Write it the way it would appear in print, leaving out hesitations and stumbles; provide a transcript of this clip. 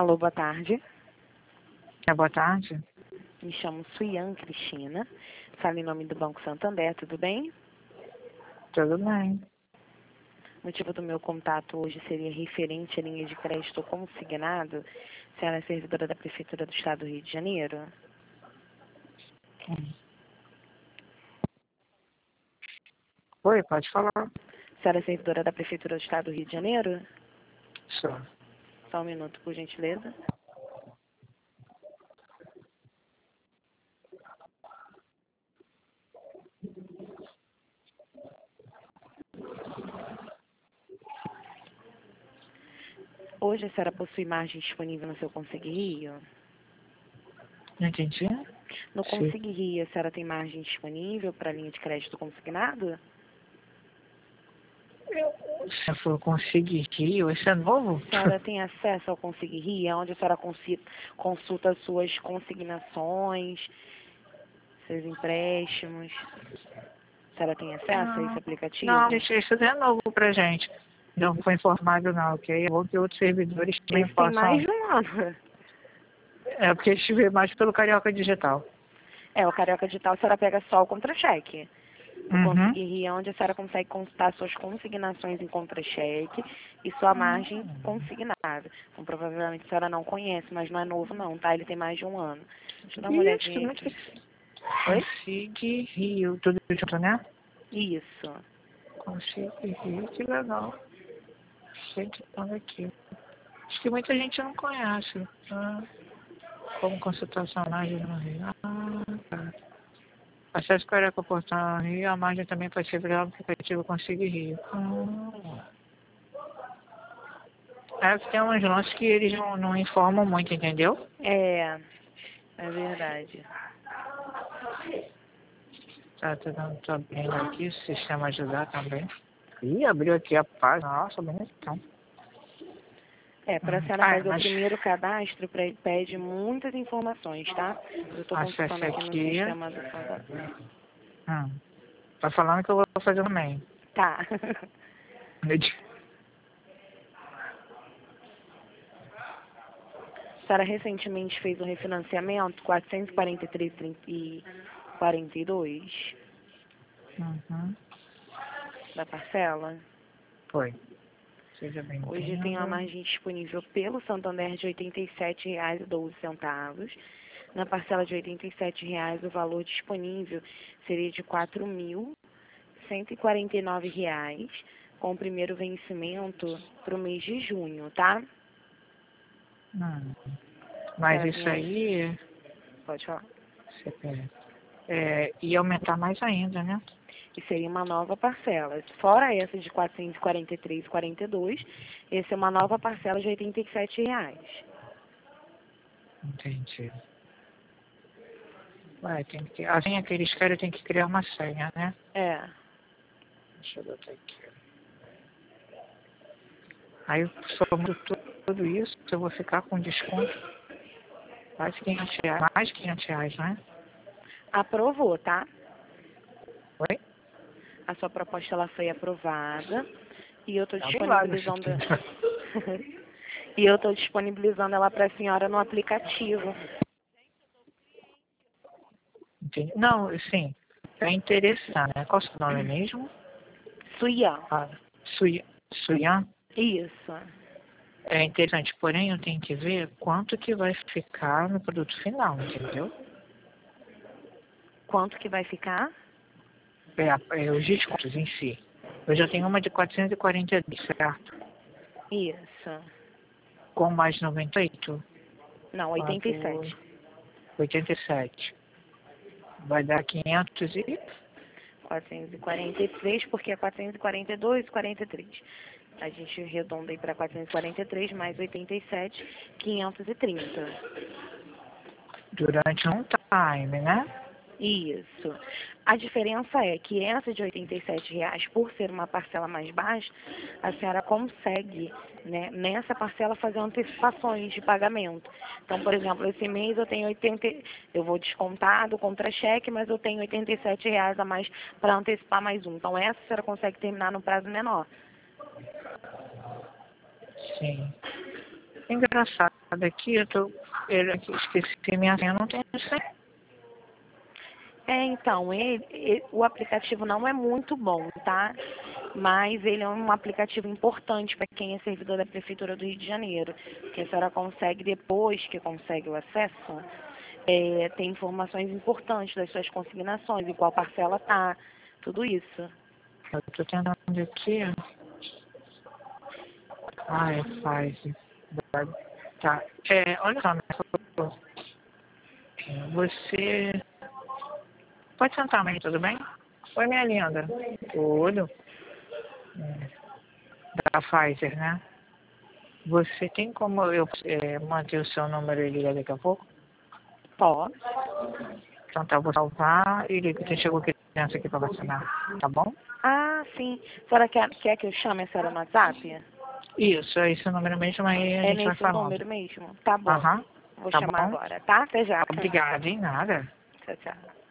Alô, boa tarde. Boa tarde. Me chamo Suian Cristina. Falo em nome do Banco Santander, tudo bem? Tudo bem. O motivo do meu contato hoje seria referente à linha de crédito consignado. Senhora é servidora da Prefeitura do Estado do Rio de Janeiro? Oi, pode falar. Senhora é servidora da Prefeitura do Estado do Rio de Janeiro? Só. Só um minuto, por gentileza. Hoje a senhora possui margem disponível no seu Consig Rio? Não entendi? No Sim. Consig Rio, a senhora tem margem disponível para a linha de crédito consignado? Você falou Consig Rio, esse é novo? A senhora tem acesso ao Consig Rio, é onde a senhora consulta suas consignações, seus empréstimos. A senhora tem acesso a esse aplicativo? Não, gente, isso é novo pra gente. Não foi informado não, ok? É bom que outros servidores também Esse tem possam... mais de um ano. É porque estive mais pelo Carioca Digital. É, o Carioca Digital a senhora pega só o contra-cheque. No Uhum. Consig Rio é onde a senhora consegue consultar suas consignações em contra-cheque e sua margem consignada. Então, provavelmente a senhora não conhece, mas não é novo não, tá? Ele tem mais de um ano. Deixa eu dar uma olhadinha aqui. Oi? Consig Rio, tudo junto, né? Isso. Consig Rio, que legal. Gente, tava aqui. Acho que muita gente não conhece. Como consultação margem no Rio. Tá. Acesso Carioca Portal Rio, a margem também pode ser pelo aplicativo Consig Rio. É que tem uns lances que eles não informam muito, entendeu? É verdade. Tô abrindo aqui, o sistema ajudar também. Ih, abriu aqui a página. Nossa, bonitão. Para a senhora fazer o Mas primeiro cadastro, pede muitas informações, tá? Eu estou consultando acesse aqui no aqui. sistema do Santander. Tá falando que eu vou fazer também. Tá. A senhora recentemente fez um refinanciamento, 443,42 da parcela. Foi. Seja bem-vindo. Hoje tem uma margem disponível pelo Santander de R$ 87,12. Na parcela de R$ 87,00, o valor disponível seria de R$ 4.149, com o primeiro vencimento para o mês de junho, tá? Mas isso aí... Pode falar. Ia aumentar mais ainda, né? E seria uma nova parcela. Fora essa de R$ 443,42, essa é uma nova parcela de R$ 87,00. Entendi. Tem que... A senha que eles querem tem que criar uma senha, né? É. Deixa eu botar aqui. Aí, somando tudo isso, eu vou ficar com desconto mais R$ 500. Mais R$ 500, né? Aprovou, tá? Oi? A sua proposta ela foi aprovada e eu estou Tá disponibilizando e eu estou disponibilizando ela para a senhora no aplicativo. Entendi. Não, sim. É interessante, né? Qual é o seu nome mesmo? Suian. Suian? Isso. É interessante, porém eu tenho que ver quanto que vai ficar no produto final, entendeu? Quanto que vai ficar? Os descontos em si. Eu já tenho uma de 442, certo? Isso. Com mais 98? Não, 87. 87. Vai dar 500 e... 443, porque é 442, 43. A gente arredonda aí para 443 mais 87, 530. Durante um time, né? Isso. A diferença é que essa de R$ 87,00, por ser uma parcela mais baixa, a senhora consegue, né, nessa parcela fazer antecipações de pagamento. Então, por exemplo, esse mês eu tenho eu vou descontar do contra-cheque, mas eu tenho R$ 87,00 a mais para antecipar mais um. Então, essa a senhora consegue terminar no prazo menor. Sim. Engraçado aqui, eu esqueci minha senha, não tenho senha. Então, o aplicativo não é muito bom, tá? Mas ele é um aplicativo importante para quem é servidor da Prefeitura do Rio de Janeiro, que a senhora consegue, depois que consegue o acesso, ter informações importantes das suas consignações, em qual parcela tá, tudo isso. Eu tô tentando aqui. Ah, faz. Tá. Olha só, você pode sentar, mãe, tudo bem? Oi, minha linda. Tudo. Da Pfizer, né? Você tem como eu manter o seu número e ligar daqui a pouco? Pode. Então tá, eu vou salvar e liga que chegou criança aqui pra vacinar, tá bom? Ah, sim. A senhora quer que eu chame a senhora no WhatsApp? Isso, é esse o número mesmo, aí a É gente vai nesse falando. número mesmo? Tá bom. Aham, Vou tá chamar bom? agora, tá? Até já. Obrigada, em nada. Tchau, tchau.